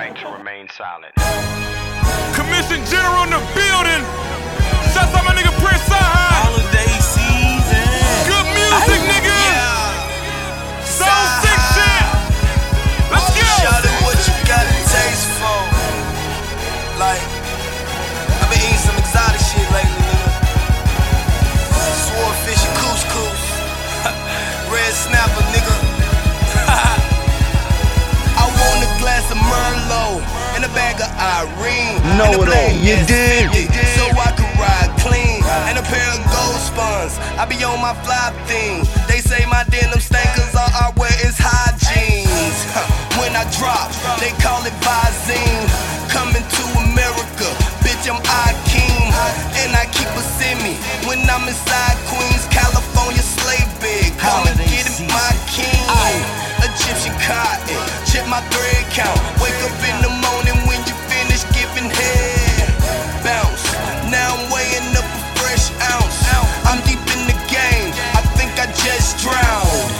bank to remain silent. Commission General in the building. Shouts out my nigga Prince Sahai. Holiday season. Good music, nigga. Soul 6 shit. Let's go. Shout out what you got a taste for. Like, I've been eating some exotic shit lately, nigga. Swordfish and couscous. Red snapper, nigga. I want a glass of Merlot and a bag of Irene. Know it all, you dig? So I can ride clean. And a pair of gold spons. I be on my fly thing. They say my denim stank cause all I wear is high jeans. When I drop, they call it Visine. Coming to America, bitch, I'm Akeem. And I keep a semi when I'm inside Queens, California, slave big. Come and get it, my king. Egyptian cotton, check my thread count. Wake up in the morning when you finish giving head. Bounce, now I'm weighing up a fresh ounce. I'm deep in the game, I think I just drowned.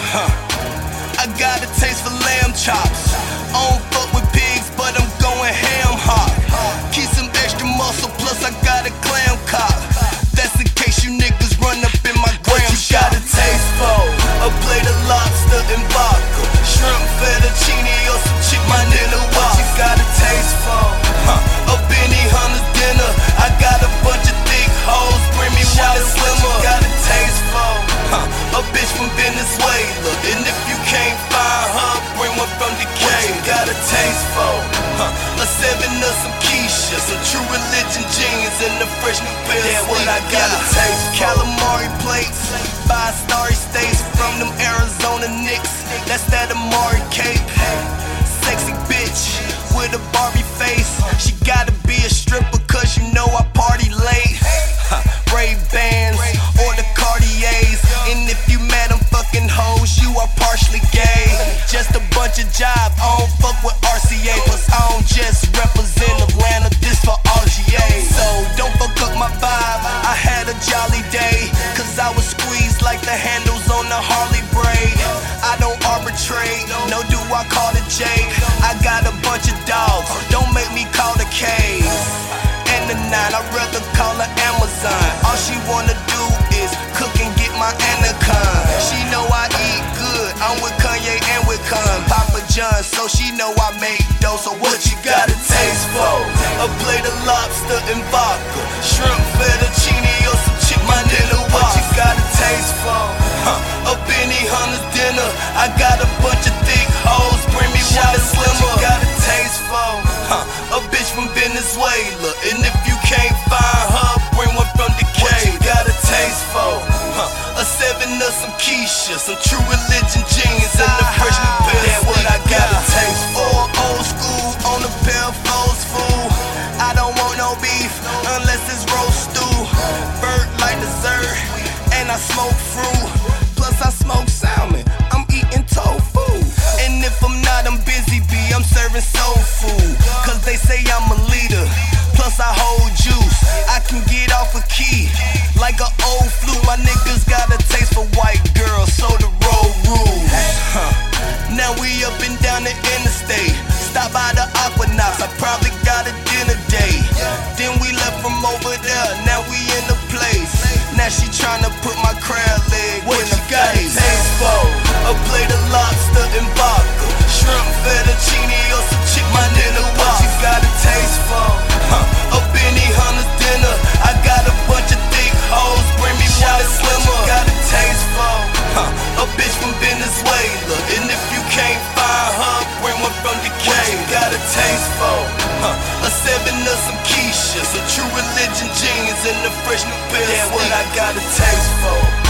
I got a taste for lamb chops. I don't fuck with pigs, but I'm going ham hot. Keep some extra muscle, plus I got a clam cock. That's in case you niggas run up in my gram shot. Got a taste for a plate of lobster and vodka, shrimp fettuccine or some chicken dinner. What you got a taste for? A Benny Hunter's dinner. I got a bunch of thick hoes, bring me one slimmer. What you got a taste for? A bitch from Venezuela, and if you can't find her, bring one from Decatur. What you got a taste for? A 7 or some Keisha, some True Religion jeans and a fresh new pair. That's what I got a taste for. Calamari plates, 5-star steaks from them Arizona Knicks. That's that Amari Cape. Sexy bitch with a Barbie face. She gotta be a stripper cause you know I party late. Ray-Bans or the Cartiers. And if you mad I'm fucking hoes, you are partially gay. Just a bunch of jive, I don't fuck with RCA. Plus I don't just represent Atlanta, this for RGA. So don't fuck up my vibe, I had a jolly day. Cause I was squeezed like the handles on the Harley braid. I don't arbitrate, no do I call it Jake. I got a bunch of dogs, don't make me call the K's. And the 9, I'd rather call her Amazon. All she wanna do is cook and get my Anaconda. She know I eat good, I'm with Kanye and with Papa John, so she know I make dough. So what you got a taste for? A plate of lobster and vodka, shrimp fettuccine or some chicken dinner. What you got a taste for? A Benny Hunter's dinner. I got a bunch of thick hoes, bring me one slimmer. What you got a taste for? A bitch from Venezuela, and if you can't find her, bring one from Decatur. What you got a taste for? A 7 or some Keisha, some True Religion jeans and a fresh new pair. That's what I got a taste for. Old school on a pair of foes, fool. I don't want no beef unless it's roast stew. Bird like dessert, and I smoke fruit. Plus I smoke salmon, I'm eating tofu. And if I'm not, I'm busy bee, I'm serving soul food. Cause they say I'm a leader, plus I hold juice. I can get off a key, like an old flute. My niggas got a taste for white girls, so the road rules. Now we up and down the interstate, stop by the Aquanauts, I probably got a dinner date. Then we left from over there, now we in the place. Now she tryna put my crab leg in the face. Taste for? A plate of lobster and vodka, shrimp fettuccine or some chicken dinner. What you got a taste for? A Benny Hunter's dinner. I got a bunch of thick hoes, bring me one slimmer. What you got a taste for? A bitch from Venezuela, and if you can't find her, bring one from Decatur. What you got a taste for? A 7 or some Keisha, some True Religion jeans and a fresh new pair. That's what I got a taste for.